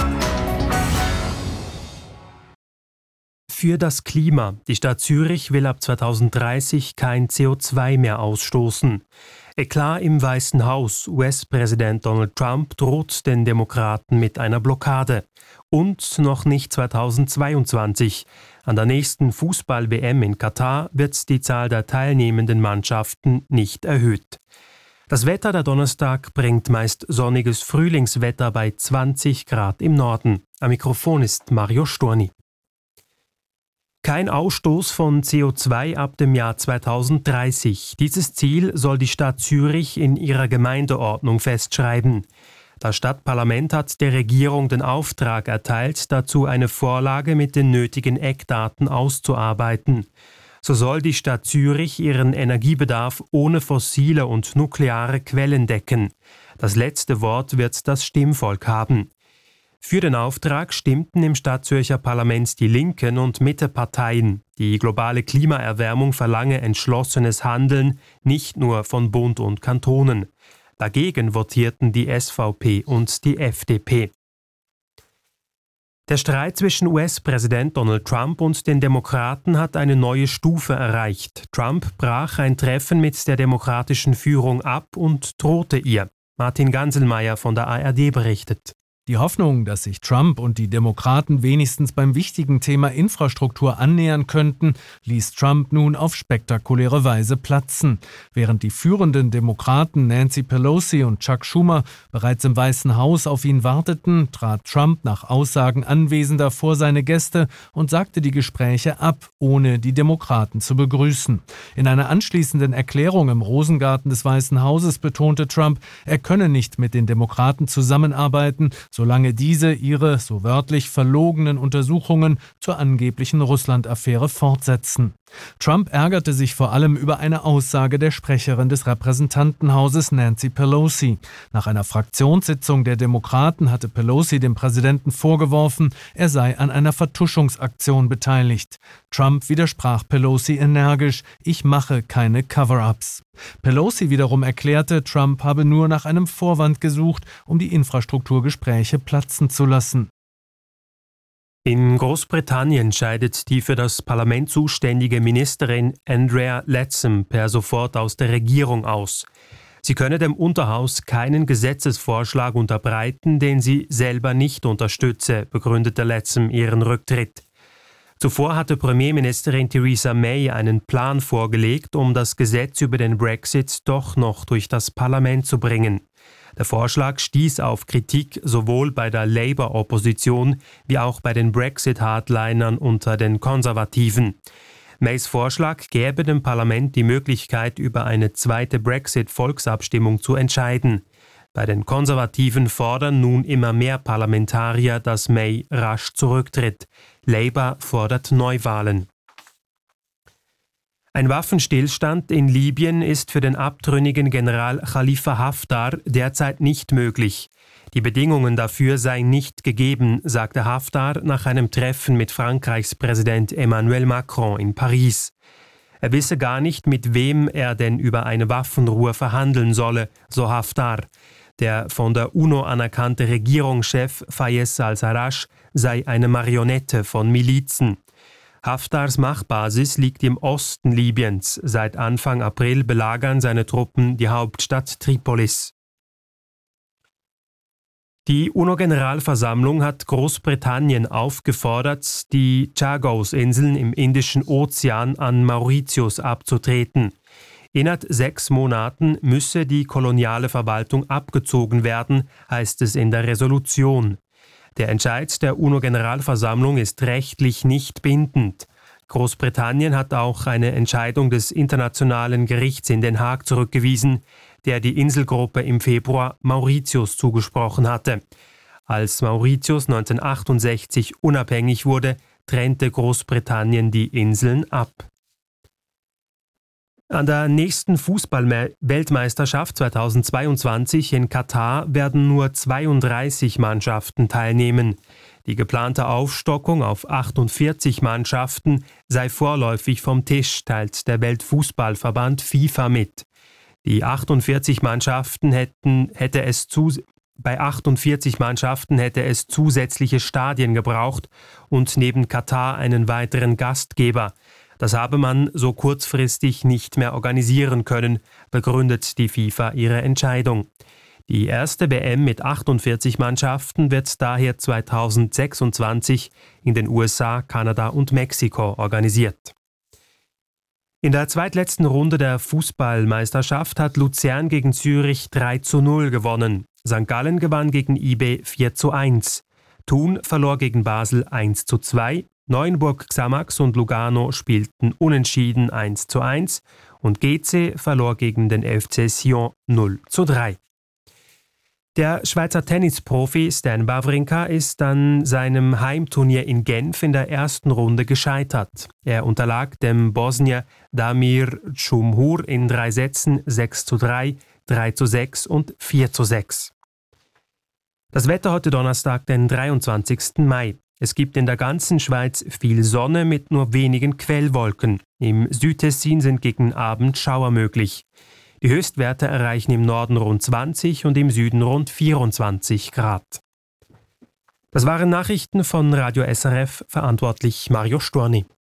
Für das Klima. Die Stadt Zürich will ab 2030 kein CO2 mehr ausstoßen. Eklat im Weißen Haus. US-Präsident Donald Trump droht den Demokraten mit einer Blockade. Und noch nicht 2022. An der nächsten Fußball-WM in Katar wird die Zahl der teilnehmenden Mannschaften nicht erhöht. Das Wetter der Donnerstag bringt meist sonniges Frühlingswetter bei 20 Grad im Norden. Am Mikrofon ist Mario Storni. Kein Ausstoß von CO2 ab dem Jahr 2030. Dieses Ziel soll die Stadt Zürich in ihrer Gemeindeordnung festschreiben. Das Stadtparlament hat der Regierung den Auftrag erteilt, dazu eine Vorlage mit den nötigen Eckdaten auszuarbeiten. So soll die Stadt Zürich ihren Energiebedarf ohne fossile und nukleare Quellen decken. Das letzte Wort wird das Stimmvolk haben. Für den Auftrag stimmten im Stadtzürcher Parlament die Linken und Mitteparteien. Die globale Klimaerwärmung verlange entschlossenes Handeln, nicht nur von Bund und Kantonen. Dagegen votierten die SVP und die FDP. Der Streit zwischen US-Präsident Donald Trump und den Demokraten hat eine neue Stufe erreicht. Trump brach ein Treffen mit der demokratischen Führung ab und drohte ihr. Martin Ganselmeier von der ARD berichtet. Die Hoffnung, dass sich Trump und die Demokraten wenigstens beim wichtigen Thema Infrastruktur annähern könnten, ließ Trump nun auf spektakuläre Weise platzen. Während die führenden Demokraten Nancy Pelosi und Chuck Schumer bereits im Weißen Haus auf ihn warteten, trat Trump nach Aussagen Anwesender vor seine Gäste und sagte die Gespräche ab, ohne die Demokraten zu begrüßen. In einer anschließenden Erklärung im Rosengarten des Weißen Hauses betonte Trump, er könne nicht mit den Demokraten zusammenarbeiten, solange diese ihre, so wörtlich, verlogenen Untersuchungen zur angeblichen Russland-Affäre fortsetzen. Trump ärgerte sich vor allem über eine Aussage der Sprecherin des Repräsentantenhauses Nancy Pelosi. Nach einer Fraktionssitzung der Demokraten hatte Pelosi dem Präsidenten vorgeworfen, er sei an einer Vertuschungsaktion beteiligt. Trump widersprach Pelosi energisch, ich mache keine Cover-ups. Pelosi wiederum erklärte, Trump habe nur nach einem Vorwand gesucht, um die Infrastrukturgespräche platzen zu lassen. In Großbritannien scheidet die für das Parlament zuständige Ministerin Andrea Leadsom per sofort aus der Regierung aus. Sie könne dem Unterhaus keinen Gesetzesvorschlag unterbreiten, den sie selber nicht unterstütze, begründete Leadsom ihren Rücktritt. Zuvor hatte Premierministerin Theresa May einen Plan vorgelegt, um das Gesetz über den Brexit doch noch durch das Parlament zu bringen. Der Vorschlag stieß auf Kritik sowohl bei der Labour-Opposition wie auch bei den Brexit-Hardlinern unter den Konservativen. Mays Vorschlag gäbe dem Parlament die Möglichkeit, über eine zweite Brexit-Volksabstimmung zu entscheiden. Bei den Konservativen fordern nun immer mehr Parlamentarier, dass May rasch zurücktritt. Labour fordert Neuwahlen. Ein Waffenstillstand in Libyen ist für den abtrünnigen General Khalifa Haftar derzeit nicht möglich. Die Bedingungen dafür seien nicht gegeben, sagte Haftar nach einem Treffen mit Frankreichs Präsident Emmanuel Macron in Paris. Er wisse gar nicht, mit wem er denn über eine Waffenruhe verhandeln solle, so Haftar. Der von der UNO anerkannte Regierungschef Fayez al-Sarraj sei eine Marionette von Milizen. Haftars Machtbasis liegt im Osten Libyens. Seit Anfang April belagern seine Truppen die Hauptstadt Tripolis. Die UNO-Generalversammlung hat Großbritannien aufgefordert, die Chagos-Inseln im Indischen Ozean an Mauritius abzutreten. Innerhalb 6 Monaten müsse die koloniale Verwaltung abgezogen werden, heißt es in der Resolution. Der Entscheid der UNO-Generalversammlung ist rechtlich nicht bindend. Großbritannien hat auch eine Entscheidung des Internationalen Gerichts in Den Haag zurückgewiesen, der die Inselgruppe im Februar Mauritius zugesprochen hatte. Als Mauritius 1968 unabhängig wurde, trennte Großbritannien die Inseln ab. An der nächsten Fußball-Weltmeisterschaft 2022 in Katar werden nur 32 Mannschaften teilnehmen. Die geplante Aufstockung auf 48 Mannschaften sei vorläufig vom Tisch, teilt der Weltfußballverband FIFA mit. Die 48 Mannschaften hätte es Bei 48 Mannschaften hätte es zusätzliche Stadien gebraucht und neben Katar einen weiteren Gastgeber. Das habe man so kurzfristig nicht mehr organisieren können, begründet die FIFA ihre Entscheidung. Die erste WM mit 48 Mannschaften wird daher 2026 in den USA, Kanada und Mexiko organisiert. In der zweitletzten Runde der Fußballmeisterschaft hat Luzern gegen Zürich 3:0 gewonnen. St. Gallen gewann gegen IB 4:1. Thun verlor gegen Basel 1:2. Neuenburg Xamax und Lugano spielten unentschieden 1:1 und GC verlor gegen den FC Sion 0:3. Der Schweizer Tennisprofi Stan Wawrinka ist an seinem Heimturnier in Genf in der ersten Runde gescheitert. Er unterlag dem Bosnier Damir Cumhur in 3 Sätzen 6:3, 3:6 und 4:6. Das Wetter heute Donnerstag, den 23. Mai. Es gibt in der ganzen Schweiz viel Sonne mit nur wenigen Quellwolken. Im Südtessin sind gegen Abend Schauer möglich. Die Höchstwerte erreichen im Norden rund 20 und im Süden rund 24 Grad. Das waren Nachrichten von Radio SRF, verantwortlich Mario Storni.